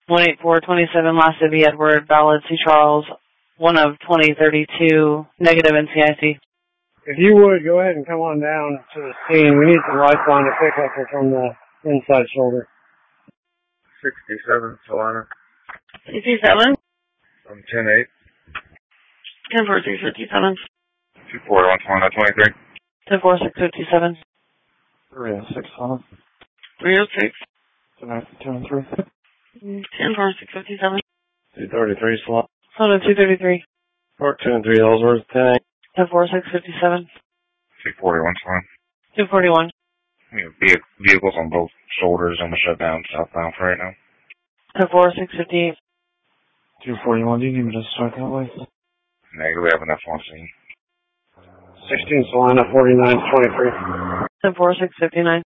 18427 Last City Edward, Ballad C. Charles, 1 of 2032, negative NCIC. If you would, go ahead and come on down to the scene. We need some lifeline to pick up her from the inside shoulder. 67, Solana. 67? I'm 10-8. 10-4-6-57. 241, Solana, 23. 10-4-6-57. 306, Solana. 306. 293. 10-4-6-57. 233, Solana. Solana 233. Park 2 and 3, Ellsworth, 10-8. 10-4-6-57. 241, Solana. 241. Vehicles on both shoulders on the shutdown southbound for right now. 10-4-6-58. 241, do you need me to start that way? Negative, we have enough on scene. 16, Solana, 49, 23. 10-4-6-59.